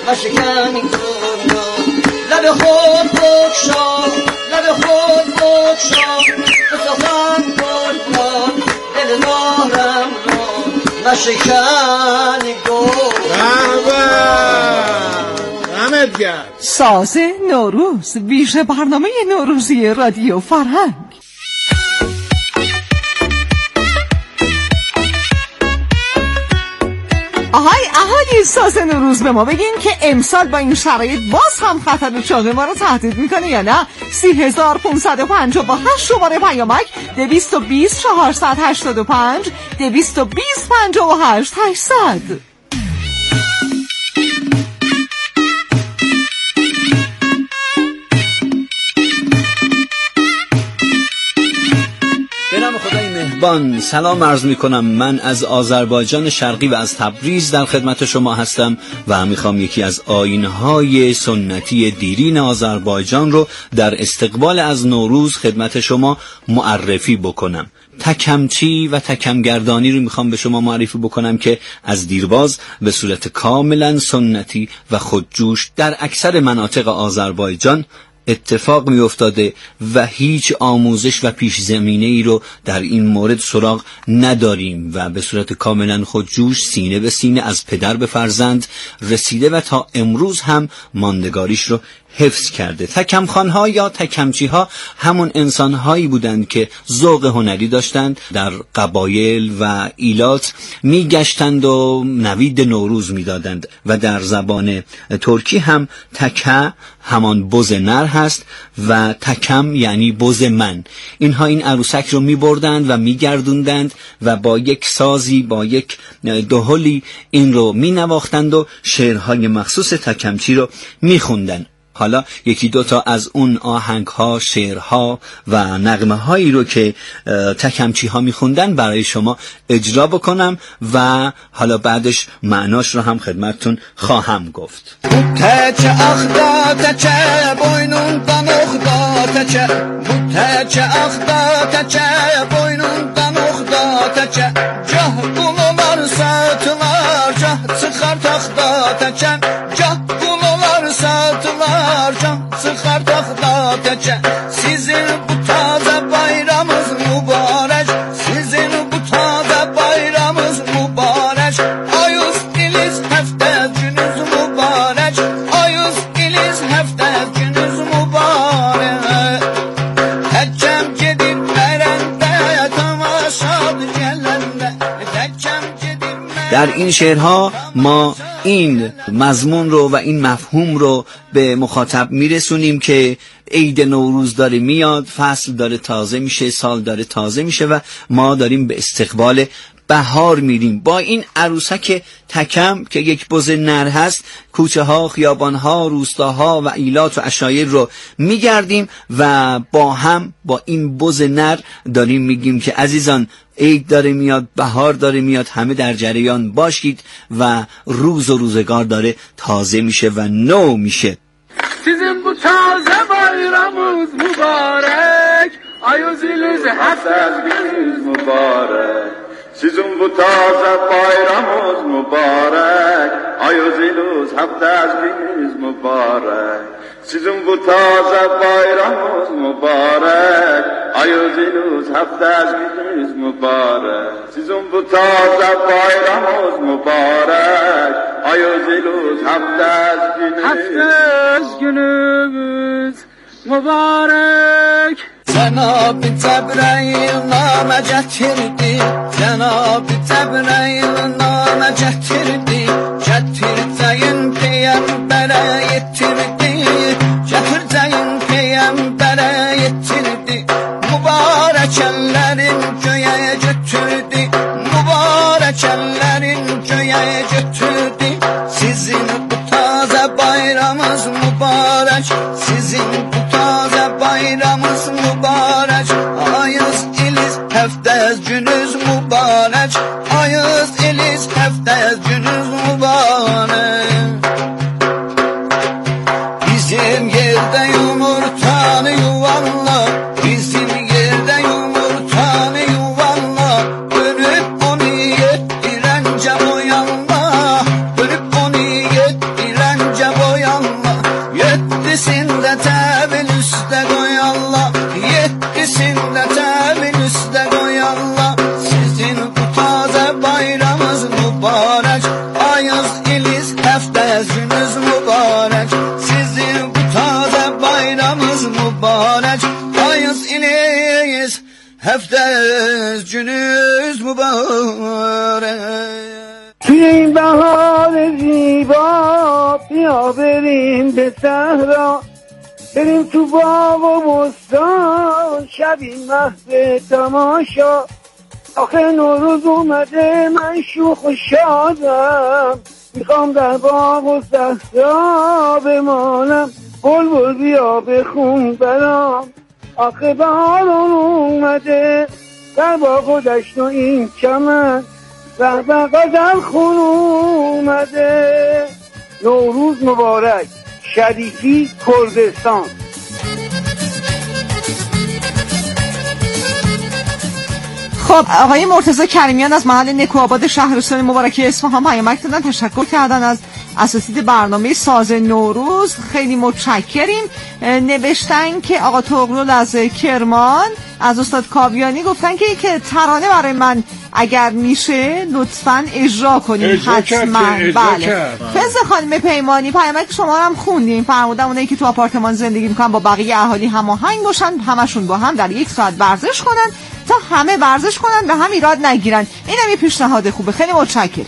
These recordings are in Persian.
نشکنی دنیا لب خود بکشا لب خود بکشا به سخن قربان دل دارم رو نشکنی دنیا. ساز نوروز، ویژه برنامه نوروزی رادیو فرهنگ. آهای اهالی ساز نوروز، به ما بگین که امسال با این شرایط باز هم خطر چاق ما رو تهدید میکنه یا نه؟ 3558 شماره پیامک 220 485 220 58 800. سلام عرض می کنم. من از آذربایجان شرقی و از تبریز در خدمت شما هستم و میخوام یکی از آیین‌های سنتی دیرین آذربایجان رو در استقبال از نوروز خدمت شما معرفی بکنم. تکمچی و تکمگردانی رو میخوام به شما معرفی بکنم که از دیرباز به صورت کاملا سنتی و خودجوش در اکثر مناطق آذربایجان اتفاق می افتاده و هیچ آموزش و پیش زمینه ای رو در این مورد سراغ نداریم و به صورت کاملا خودجوش سینه به سینه از پدر به فرزند رسیده و تا امروز هم ماندگاریش رو حفظ کرده. تکمخان‌ها یا تکمچی‌ها همون انسان‌هایی بودند که ذوق هنری داشتند، در قبایل و ایلات می‌گشتند و نوید نوروز می‌دادند و در زبان ترکی هم تکه همان بز نر هست و تکم یعنی بز من. اینها این عروسک رو می‌بردند و می‌گردوندند و با یک سازی، با یک دهلی این رو می‌نواختند و شعرهای مخصوص تکمچی رو می‌خوندند. حالا یکی دوتا از اون آهنگ‌ها، شعرها و نغمه‌هایی رو که تکمچی‌ها می‌خوندن برای شما اجرا بکنم و حالا بعدش معناش رو هم خدمتتون خواهم گفت. تچه اخدا تچه boynundan oxda تچه تچه اخدا تچه boynundan oxda تچه cah qullar satılar cah çıxar taxta تچه cah qullar satılar cah çıxar taxta تچه sizin bu taze bayramınız mübarek sizin bu taze bayramınız mübarek ayız iliz hefte günüz mübarek ayız iliz hefte günüz mübarek teccem gedir merende tamaşad gelende teccem gedir در این شعرها ما این مضمون رو و این مفهوم رو به مخاطب میرسونیم که عید نوروز داره میاد، فصل داره تازه میشه، سال داره تازه میشه و ما داریم به استقبال بهار میریم. با این عروسک تکم که یک بز نر هست کوچه ها، خیابان ها، روستاها و ایلات و عشایر رو میگردیم و با این بز نر داریم میگیم که عزیزان عید داره میاد، بهار داره میاد، همه در جریان باشید و روز و روزگار داره تازه میشه و نو میشه. Sizin bu taze bayramınız mübarek, ayuzilüz hafız gününüz mübarek. Sizin bu taze bayramınız mübarek, ayuzilüz hafız gününüz mübarek. Sizin bu taze bayramınız mübarek, ayuzilüz hafız gününüz mübarek. Sizin bu taze bayramınız mübarek, ayuzilüz hafız gününüz mübarek. Cenab-ı Cebrail name getirdi, Cenab-ı Cebrail name getirdi, getirceğin peygambere yetirdi, getirceğin peygambere yetirdi, mübarek ellerin göğe götürdü, mübarek ellerin göğe götürdü, sizin bu taze bayramınız mübarek, sizin bu taze bayramınız mübarek, ayız iliz heftez günüz mübarek, ayız iliz heftez günüz mübarek. Bizim yerde yumurtanı yuvarla, bizim yerde yumurtanı yuvarla, dönüp onu yettirence o yanına, dönüp onu yettirence günüz mübarek. توی این بهار زیبا بیا بریم به صحرا، بریم تو باغ و بستان، شبی محو تماشا. آخه نوروز اومده من شوخ و شادم، میخوام در باغ و صحرا بمانم، بلبل بیا بخون برام. آخه بهارون اومده در باغ و دشت و این چمن، به غزل خون اومده. نوروز مبارک. شریفی، کردستان. خب آقای مرتضی کریمیان از محل نکوآباد شهرستان مبارکی اصفهان پیامک دادن، تشکر کردن از اساتید برنامه ساز نوروز. خیلی متشکریم. نوشتن که آقا طغرل از کرمان از استاد کاویانی گفتن که ترانه برای من اگر میشه لطفاً اجرا کنیم. حتما. بله. فضل خانم پیمانی پیامک شما رو هم خوندیم، فرمودن اونایی که تو آپارتمان زندگی میکنن با بقیه اهالی هماهنگ باشن، همشون با هم در 1 ساعت ورزش کنن تا همه ورزش کنن به هم ایراد نگیرن. اینم یه پیشنهاد خوبه. خیلی متشکرم.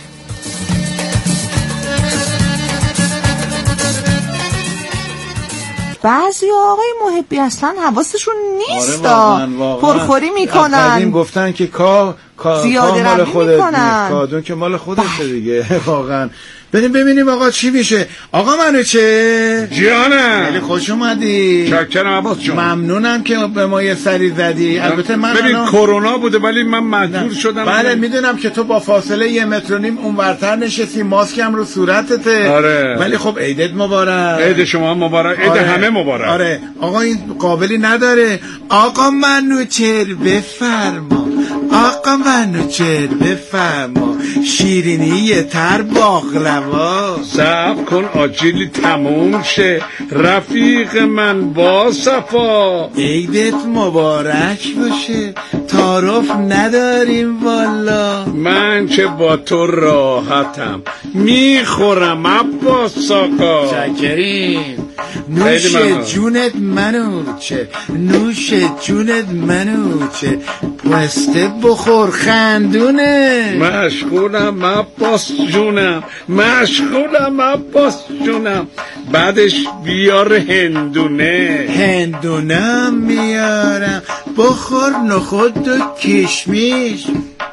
بعضی آقای محبی اصلا حواسشون نیست. واقعا پرخوری میکنن. قدیم گفتن که کا زیاده مال روی خودت میکنن. کادون که مال خودشه دیگه. واقعا بریم ببینیم آقا چی میشه. آقا منو چه جانم، خیلی خوش اومدی. شکرم عباس جان. ممنونم که به ما یه سری زدی. البته من ببین کرونا بوده ولی من مجبور شدم. بله میدونم که تو با فاصله 1.5 متر اون ورتر نشستی، ماسکم رو صورتته. آره. ولی خب عیدت مبارک. عید شما مبارک. عید همه مبارک. آره آقا این قابلی نداره. آقا منوچهر بفرما، آقا منوچهر بفرما، شیرینی تر باقلوا. صبر کن آجیلی تموم شه رفیق من با صفا. عیدت مبارک باشه، تعارف نداریم والا. من چه با تو راحتم، میخورم عباس آقا. شکریم. نوش جونت منوچه، نوش جونت منوچه، پسته بخور خندونه. مشغولم عباس جونم، مشغولم عباس جونم. بعدش بیار هندونه. هندونم میارم، بخور نخود و کشمیش.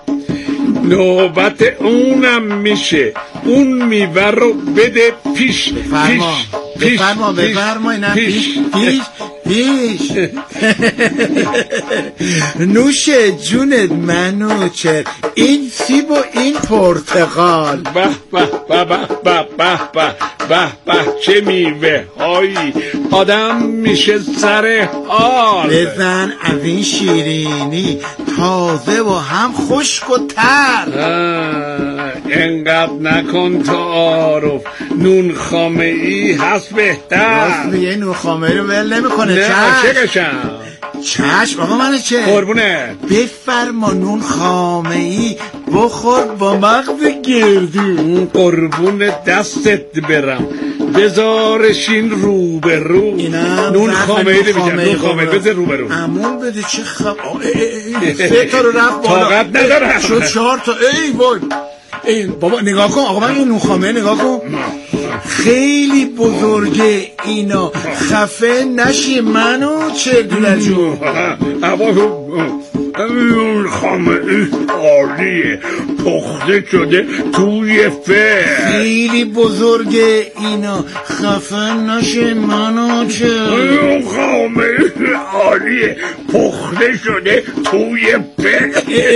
نوبت اونم میشه، اون میوه رو بده پیش. بفرما اینم پیش. نوش جونت منوچهر، این سیب و این پرتقال. به به به به به به به به به چه میوه هایی، آدم میشه سر حال. بزن از این شیرینی، تازه و هم خشک و تر. انقدر نکن تعارف، نون خامه ای هست بهتر. راست میگه نون خامه رو ول نمیکنه. نه عاشقشم. چشم آقا منو چه قربونه. بفرما نون خامه ای، بخور با مغز گردو. قربون دستت برم، بذارشین رو به رو. نون خامه ای رو نون خامه بذار رو به رو. امون بده چه 3 تا رو رفت بالا. طاقت ندارم. شد 4 تا. ای وای ای بابا نگاه کن آقا من این نون خامه نگاه کن، خیلی بزرگه اینا، خفه نشی منو چه دلجو. نون خامه ای عالیه، پخته شده توی فر. خیلی بزرگه اینا، خفه نشی منو چه. نون خامه ای عالیه، پخته شده توی فر.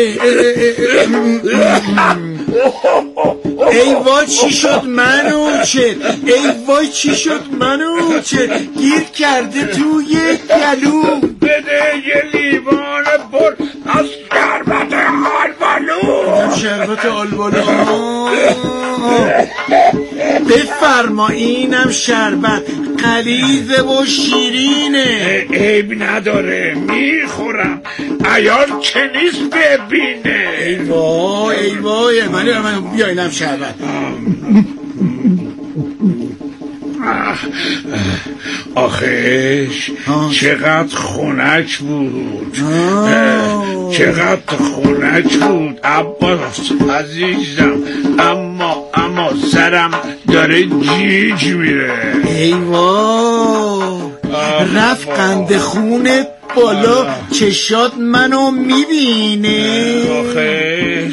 ای وای چی شد منوچه، ای وای چی شد منوچه، گیر کرده توی گلو. بده یه لیوان پر از شربت آلبالو. شربت آلبالو بفرما، اینم شربت غلیظه و شیرینه. عیب نداره میخورم، عیال که نیست ببینه. ای وای ای وای من بیا اینم شربت. آخیش چقدر خنک بود، چقدر خنک بود عباس عزیزم، اما سرم داره جیج میره. ای وای رفت قند خونت بالا، چشات منو میبینه. آخه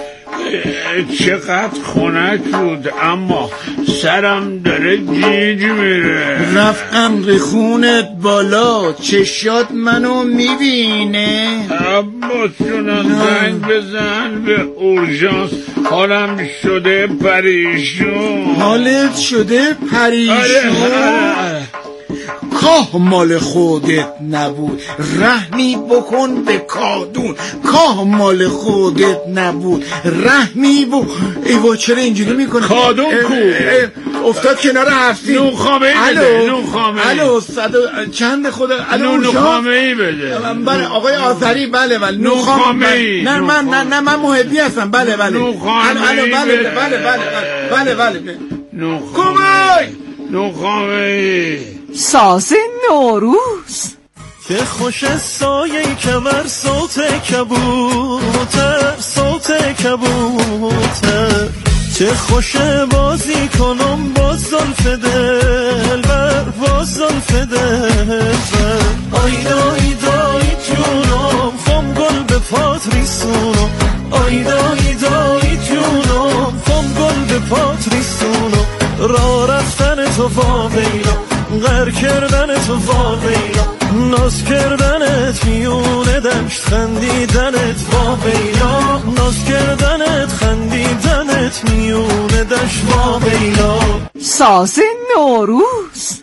چقدر خنک بود اما سرم داره جیج میره. رفت قند خونت بالا، چشات منو میبینه. عباس جونم زنگ بزن به اورژانس، حالم شده پریشون. حالت شده پریشون؟ کاه مال خودت نبود، رحمی بکن به کادون. کاه مال خودت نبود، رحمی ایوا چرا اینجوری میکنه؟ کادون کو؟ افتاد کنار هفتی. نوخامه‌ای بده. نوخامه‌ای. الو چند خدا؟ الو نوخامه‌ای بده. بله آقای آذری. بله نوخامه‌ای. نه من محبی هستم. بله نوخامه‌ای. بله کمک. نوخامه‌ای. ساز نوروز. چه خوش سایه کمر، صوت کبوتر، چه خوش بازی کنم با زلف دلبر، آیدای جونم خم گل به پات ریسونم، آیدای جونم خم گل به پات ریسونم. را رفتن تو واویلا، غر کردن تو واویلا، ناز کردنت میونه دشت، خندیدنت واویلا، ناز کردنت خندیدنت میونه دشت واویلا. ساز نوروز.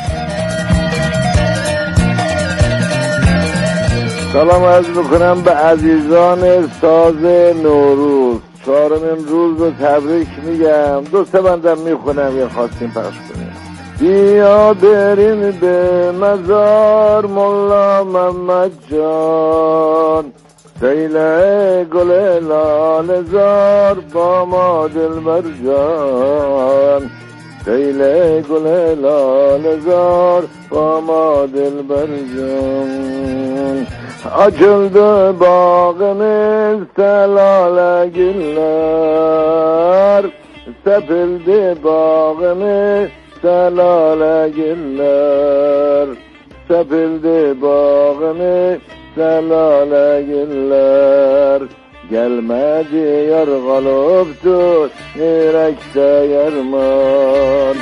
سلام عرض میکنم به عزیزان ساز نوروز. 4مین روز رو تبریک میگم. 2-3 بندم میخونم یا خواستیم پخش کنیم. بیا بریم به مزار ملا محمد جان، سیل گل لالزار با ما دلبر جان، سیل گل لالزار با ما دلبر جان. Açıldı bağımız selale güller, sepildi bağımız selale güller, sepildi bağımız selale güller. Gelmedi yar galoptu yürekte yarman.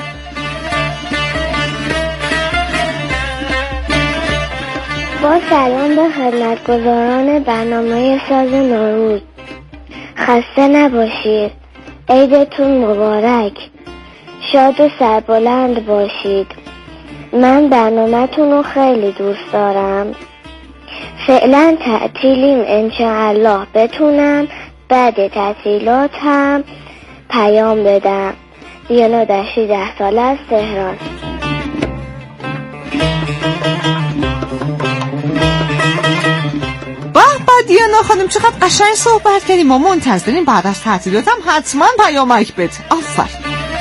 با سلام به خدمتگزاران برنامه ساز نوروز. خسته نباشید، عیدتون مبارک، شاد و سربلند باشید. من برنامه‌تون رو خیلی دوست دارم. فعلا تعطیلیم، انشاءالله بتونم بعد تعطیلات هم پیام بدم. دیانا دشتی 10 ساله از تهران. دیانا خانم چقدر قشنگ صحبت کردیم. ما منتظریم بعد از تعطیلات هم حتما پیامک بده. آفرین.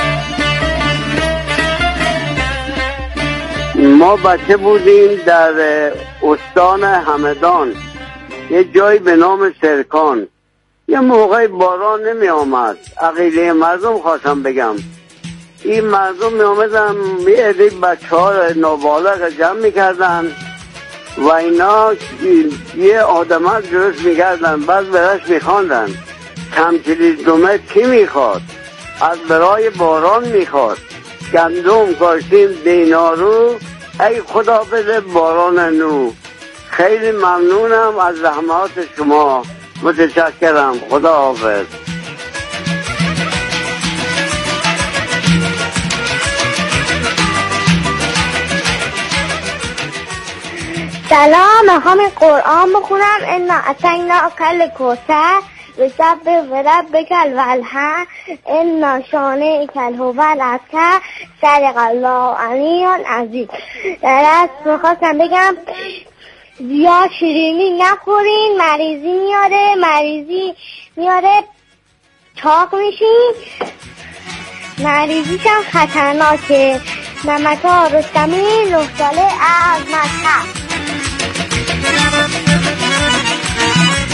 ما بچه بودیم در استان همدان، یه جایی به نام سرکان. یه موقع باران نمی آمد، عقیله مردم خواستم بگم. این مردم می آمدن یه عده بچه ها نابالغ جمع می کردن و اینا یه آدمک درست میکردن، بعد برش میخواندن کمچلی دومه کی میخواد، از برای باران میخواد، گندم کاشتیم دینارو، ای خدا بده باران نو. خیلی ممنونم از زحمات شما، متشکرم. خدا حافظ. سلام، میخوام این قرآن بخونم. انا اتینا کل کوثر بسبح ربک الوالحر انا شانئک هو الابتر صدق الله العلی العظیم. در اصل میخواستم بگم زیاد شیرینی نخورین، مریضی میاره چاق میشین، مریضیش هم خطرناکه. نمکا رستمی 9 ساله از مشهد.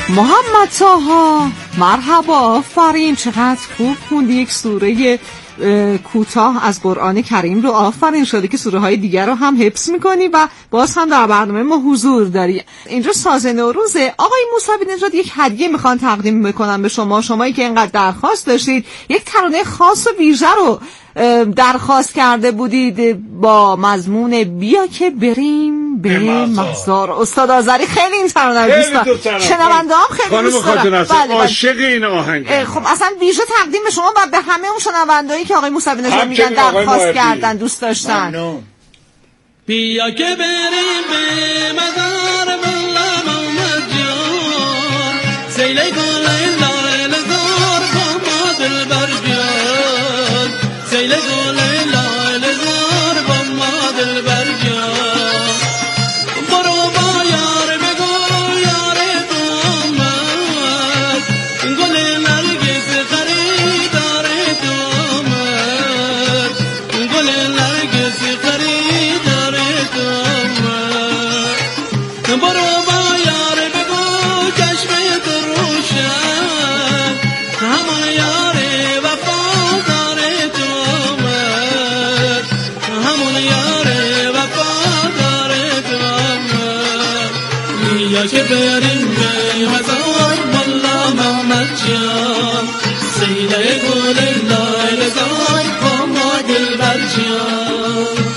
محمد طاها مرحبا، آفرین، چقدر خوب خوندی. یک سوره کوتاه از قرآن کریم رو، آفرین. شده که سوره های دیگر رو هم حفظ میکنی و باز هم در برنامه ما حضور داری. اینجا ساز نوروزه. آقای موسوی نژاد یک هدیه میخوان تقدیم بکنم به شما، شمایی که اینقدر درخواست داشتید. یک ترانه خاص و ویژه رو درخواست کرده بودید با مضمون بیا که بریم به مزار. استاد آذری خیلی این ترانه رو دوست دارم، شنونده هم خیلی دوست دارم. عاشق این آهنگ. خب اصلا ویژه تقدیم به شما و به همه اون شنوندهایی که آقای موسوی نژاد میگن درخواست کردن، دوست داشتن. بیا که بریم به مزار والله محمد جان، سیل گل لایل زار با ما دلبر جان، سیل گل لایل زار با ما دلبر جان. برو با یار بگو یار تو آمد، گل نرگس خریدار تو آمد، گل نرگس خریدار تو آمد. برو با یار بگو چشم تو روشن، همون یار وفادار تو آمد، همون یار وفادار تو آمد. بیا که بریم به مزار والله محمد جان، سیل گل لایل زار با ما دلبر جان.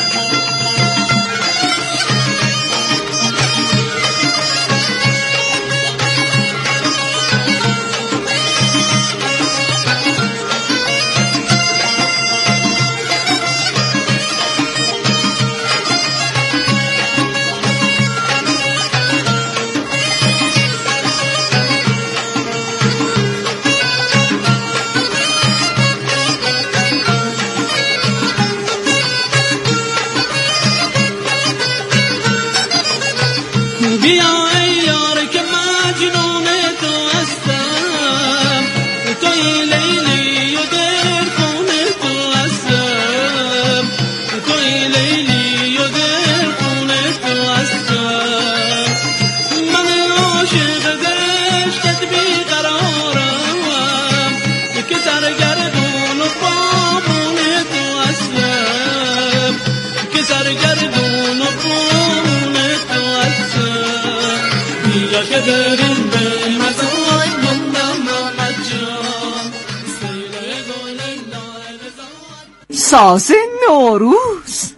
بیا ای یار که مجنون تو هستم، توی لیلی و دل خون تو هستم، توی لیلی و دل خون تو هستم. من عاشق عشقت بیقرارم که سرگردون و بامون تو هستم، که سرگردون و بامون تو هستم. بیا که بریم به مزار والله محمد جان، سیل گل لایل زار. ساز نوروز.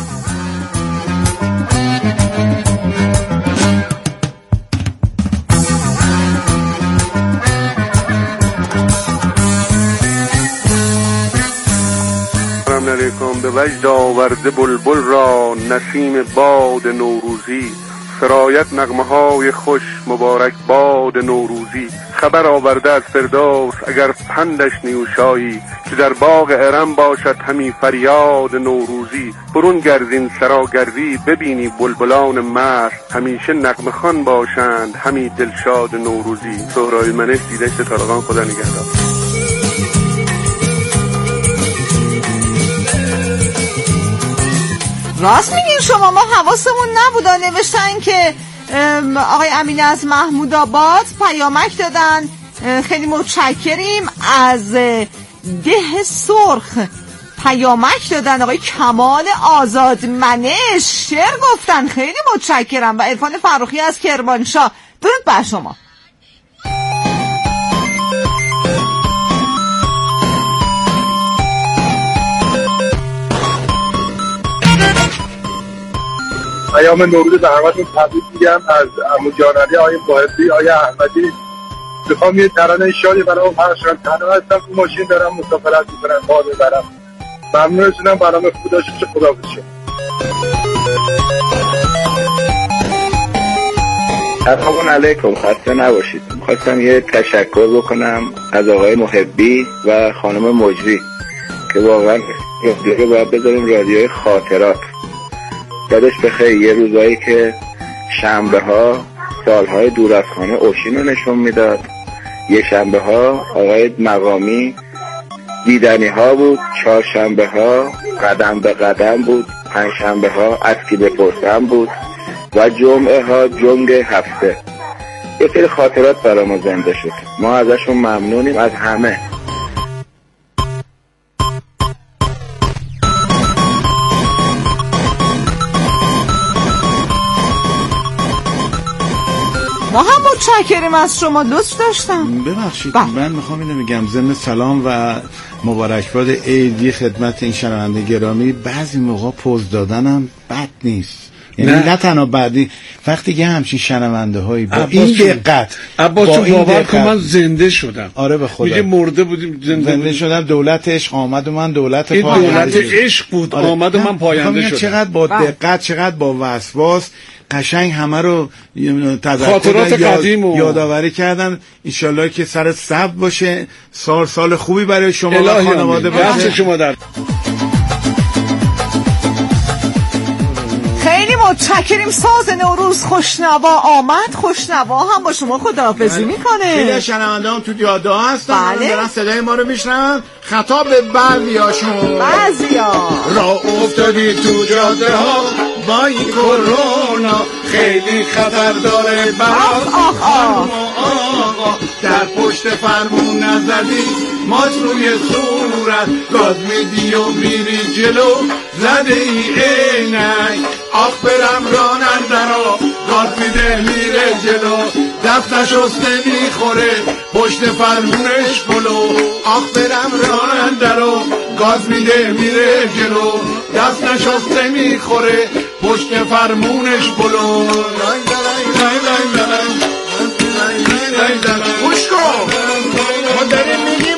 سلام علیکم. به وجد آورده بلبل را نسیم باد نوروزی، سرایت نغمه های خوش مبارک باد نوروزی. خبر آورده از فردوس اگر پندش نیوشایی، که در باغ ارم باشد همی فریاد نوروزی. برون گردین سراگردی ببینی بلبلان مست، همیشه نغمه خوان باشند همی دلشاد نوروزی. سهراب منش، دیدشت طارقان. خدا نگهدار. راست میگین شما، ما حواسمون نبودا. نوشتن که آقای امین از محمود آباد پیامک دادن، خیلی متشکریم. از ده سرخ پیامک دادن آقای کمال آزادمنش، شعر گفتن، خیلی متشکرم. و عرفان فروخی از کرمانشاه، درود بر شما. ایام نوروز به همتون تبریک میگم. از عمو جانعلی، آقای محبی، آقای احمدی. میخوام یه ترانه شادی برام پخش کنم. تنها هستم تو ماشین دارم مسافرت میکنم، باد برم. ممنونتونم. برنامه خوب داشته باشه. خداحافظ. سلام علیکم، خسته نباشید. خواستم یه تشکر بکنم از آقای محبی و خانم مجری که واقعا رادیو باید بذاریم رادیوی خاطرات. یادش بخیر یه روزایی که شنبه ها سالهای دور از خانه اوشین رو نشون میداد، یه شنبه ها آقای مقامی دیدنی ها بود، چهارشنبه ها قدم به قدم بود، پنجشنبه ها از کی بپرسم بود و جمعه ها جنگ هفته. یه سری خاطرات برای ما زنده شد. ما ازشون ممنونیم، از همه. ما هم متشکریم از شما، دوست داشتم. ببخشید من میخوام اینو بگم ضمن سلام و مبارکباد عیدی خدمت این شنونده گرامی، بعضی موقع پوز دادنم بد نیست، یعنی نه تنها بعدی وقتی که همچین شنونده هایی با این دقت عباس تو باور کن من زنده شدم. آره به خدا میگه مرده بودیم زنده شدم. دولت عشق آمد و من دولت دولت عشق بود. آره. آمد و من پاینده شدم. چقدر با دقت چقدر با وسواس قشنگ همه رو خاطرات قدیم یادآوری کردن. انشالله که سر صبر باشه، سال خوبی برای شما و خانواده باشه. شما در خیلی متشکریم. ساز نوروز خوشنوا آمد، خوشنوا هم با شما خداحافظی میکنه. خیلی شنونده هم تو جاده ها هستن، دارن صدای ما رو میشنون. خطاب به بعضیاشون، راه افتادی تو جاده ها با این کرونا، خیلی خطر داره برات آقا، در پشت فرمون نزدی ماست روی صورت، گاز میدی و میری جلو زده ای عینک، آخ برم رانندرا گاز میده میره جلو، دست نشسته میخوره پشت فرمونش پلو، آخ برم رانندرا گاز میده میره جلو، دست نشسته میخوره پشت فرمونش پلو. خوش کن ما داریم میگیم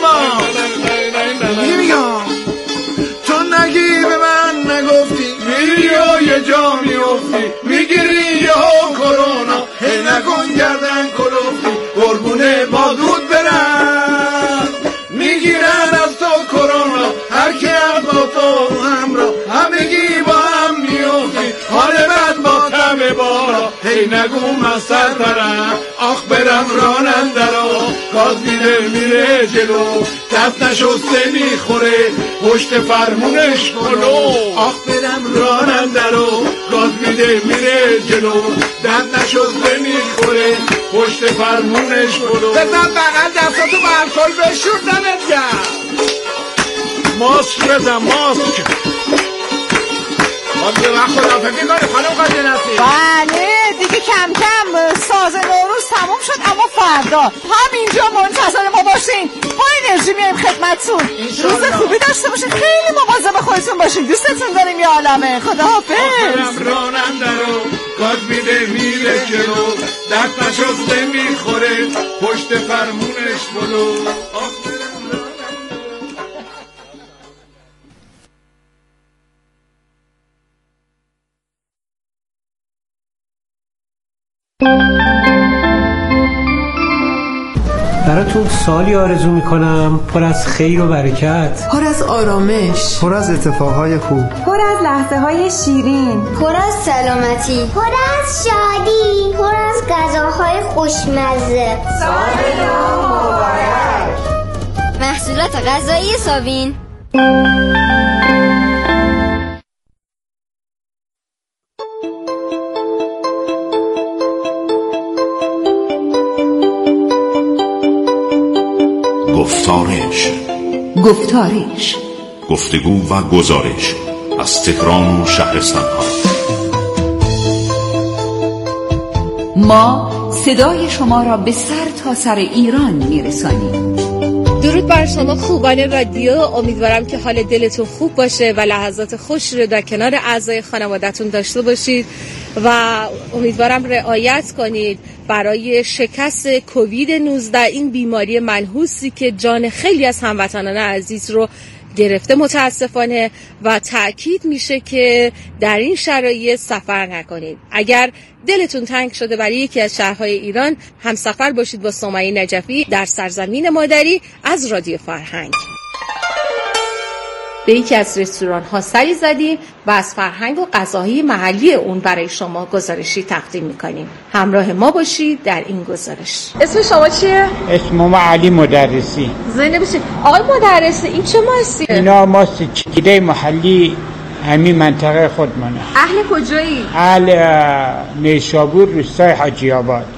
تو نگی به من نگفتی، میری و یه جا میفتی، میگیری یه ها کرونا، هی نکن گردن کلوفتی، قربونه بازود برم، میگیرن از تو کرونا، هر کی هم با تو همراه، همگی با هم میفتی، حال بد با تم بارا، هی نگو من سرپرم، آخ برم رانندرا گاز میده میره جلو، دست نشسته میخوره پشت فرمونش پلو، آخ برم رانندرا گاز میده میره جلو، دست نشسته میخوره پشت فرمونش پلو. بزن بغل دستاتو به الکل بشور دمت گرم. ماسک بزن ماسک. خداحافظی کنی خانم قاضی نصیر. بله دیگه کم کم ساز نوروز تموم شد، اما فردا همینجا منتظر ما باشین، با انرژی میایم خدمتتون. روز خوبی داشته باشین، خیلی مواظب خودتون باشین، دوستتون داریم یه عالمه. خداحافظ. رانندرو گاز میده میره جلو، دست نشسته میخوره پشت فرمونش بلو. براتون سالی آرزو میکنم پر از خیر و برکت، پر از آرامش، پر از اتفاقهای خوب، پر از لحظه های شیرین، پر از سلامتی، پر از شادی، پر از غذاهای خوشمزه. سال نو مبارک. محصولات غذایی ساوین. گفتارش گفتگو و گزارش از تهران و شهرستان‌ها. ما صدای شما را به سر تا سر ایران میرسانیم. درود بر شما خوبان رادیو، امیدوارم که حال دلتون خوب باشه و لحظات خوش رو در کنار اعضای خانواده‌تون داشته باشید و امیدوارم رعایت کنید برای شکست کووید 19، این بیماری منحوسی که جان خیلی از هموطنان عزیز رو گرفته متاسفانه، و تأکید میشه که در این شرایط سفر نکنید. اگر دلتون تنگ شده برای یکی از شهرهای ایران، همسفر باشید با سمیه نجفی در سرزمین مادری از رادیو فرهنگ. به یکی از رستوران ها سری زدیم و از فرهنگ و غذاهای محلی اون برای شما گزارشی تقدیم میکنیم. همراه ما باشید در این گزارش. اسم شما چیه؟ اسمم علی مدرسی. زنده باشید. آقای مدرسی، این چه ماستیه؟ اینا ماست چیده محلی همین منطقه خودمونه. اهل کجایی؟ اهل نیشابور روستای حاجی آباد.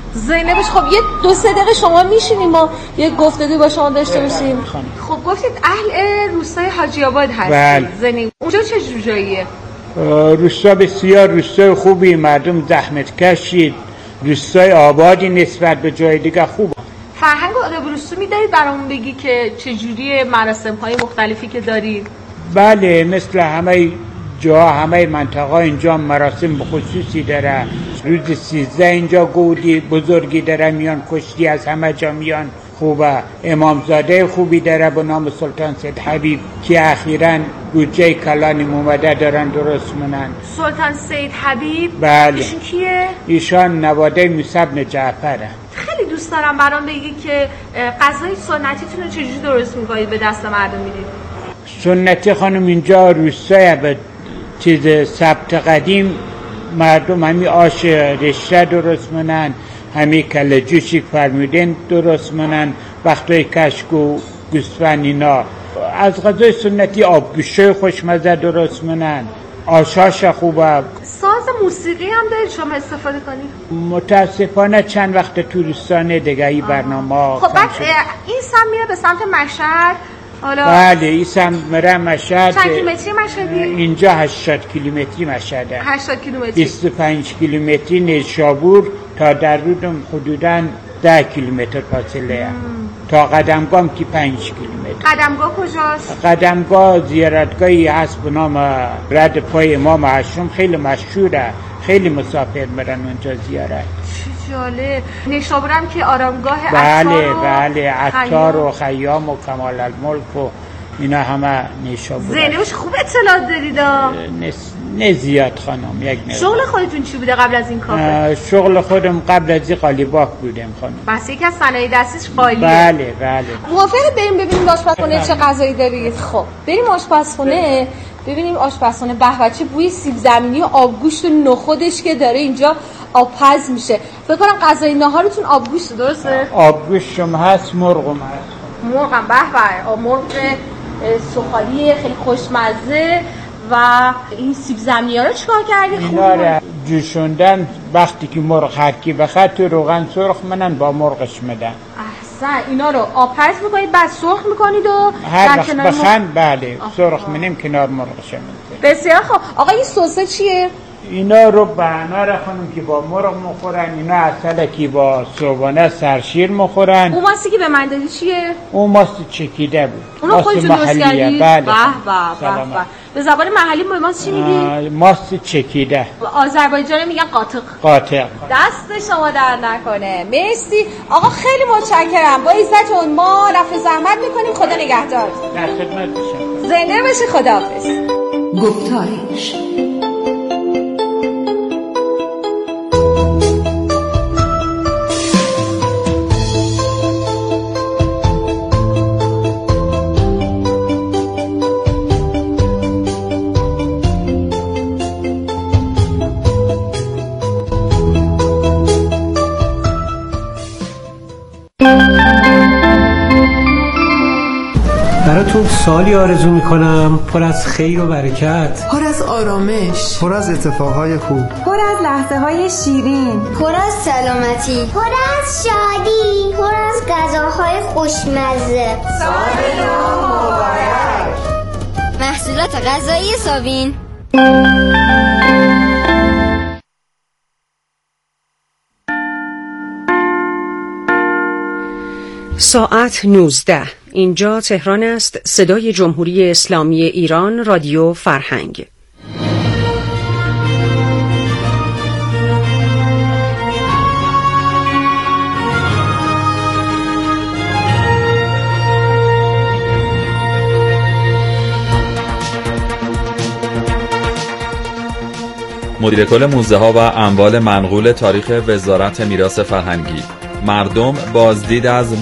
زینبش خب یه 2-3 دقیقه شما میشینیم ما یه گفتگوی با شما داشته باشیم. خب گفتید اهل روستای حاجی آباد هستید. زینب اونجا چه جاییه؟ روستا بسیار روستای خوبی، مردم زحمت کشید، روستای آبادی نسبت به جای دیگه خوب. فرهنگ آداب روستا می‌دارید برامون بگی که چه جوری مراسم‌های مختلفی که دارید؟ بله، مثل همه جا همه منطقه اینجا مراسم بخصوصی داره. روز 13 اینجا گودی بزرگی داره میان، کشتی از همه جا میان، خوبه. امامزاده خوبی داره به نام سلطان سید حبیب که اخیراً گوجه کلانی اومده دارن درست منن. سلطان سید حبیب؟ بله. ایشون کیه؟ ایشان نواده موسی بن جعفره. خیلی دوست دارم برام بگی که غذای سنتیتون رو چجوری درست می‌کنید به دست مردم میدید؟ سنتی خانم اینجا روستای به چیز سبت قدیم مردم همی آش رشته درست منن، همی کله جوشی فرمودن درست منن، وقتای کشک و گوسفند اینا. از غذای سنتی آبگوشه خوشمزه درست منن، آشاش خوبه. ساز موسیقی هم دارید شما استفاده کنید؟ متاسفانه چند وقت توریستانه دیگه ای برنامه. خب بعد این سم میره به سمت مشهد؟ بله این سم میره مشهد. چند کیلومتری مشهدی؟ اینجا 80 کیلومتری مشهده. 80 کیلومتری. 25 کیلومتری نیشابور تا در رودم حدوداً 10 کیلومتر فاصله. تا قدمگاه که 5 کیلومتر. قدمگاه کجاست؟ قدمگاه زیارتگاهی هست به نام رد پای امام هشتم، خیلی مشهوره، خیلی مسافر میرن اونجا زیارت. چه جالب. نیشابور هم که آرامگاه بله عطار و خیام و کمال الملک و اینا همه نیشابور. زینبش خوب اطلاعات دارید؟ نه زیاد خانم، یک نه. شغل خودتون چی بوده قبل از این کافه؟ شغل خودم قبل از این قالیباف بودم خانم. بس یکی از صنایع دستیش قالیه. بله. موافقه بریم ببینیم آشپزخونه چه غذایی دارید؟ خب بریم آشپزخونه ببینیم آشپزخونه. به چه بوی سیب زمینی و آبگوشت و نخودش که داره اینجا آبپز میشه. فکر کنم غذای ناهارتون آبگوشت درسته؟ آبگوشتم هست، مرغم هست. مرغم به مرغ سوخالی خیلی خوشمزه. و این سیب زمینی ها رو چکار کردی؟ اینا رو جوشوندن، وقتی که مرغ هرکی بخواد تو روغن سرخ منن با مرغش میدن. احسن. اینا رو آبپز میکنید بعد سرخ میکنید و هر وقت بخند بله سرخ منیم کنار مرغش میدن. بسیار خوب. آقا این سسه چیه؟ اینا رو بهنار خانم که با مرغ مخورن، اینا اصلا که با صبحانه سرشیر مخورن. اون ماستی که به من دادی چیه؟ اون ماست چکیده بود. اونو خودتون درست کردی؟ بله. به. به زبان محلی به ماست چی میگی؟ ماست چکیده. آذربایجانی میگن قاطق. دست شما در نکنه. مرسی آقا، خیلی متشکرم. با عزتون ما رفع زحمت میکنیم. خدا نگهدار. در خدمت شما. زنده باشی. خداحافظ. گفتارش براتون سالی آرزو میکنم پر از خیر و برکت، پر از آرامش، پر از اتفاقهای خوب، پر از لحظه های شیرین، پر از سلامتی، پر از شادی، پر از غذاهای خوشمزه. سال نو مبارک. محصولات غذایی صابین. ساعت 19. اینجا تهران است. صدای جمهوری اسلامی ایران، رادیو فرهنگ. مدیر کل موزه‌ها و اموال منقول تاریخ وزارت میراث فرهنگی: مردم بازدید از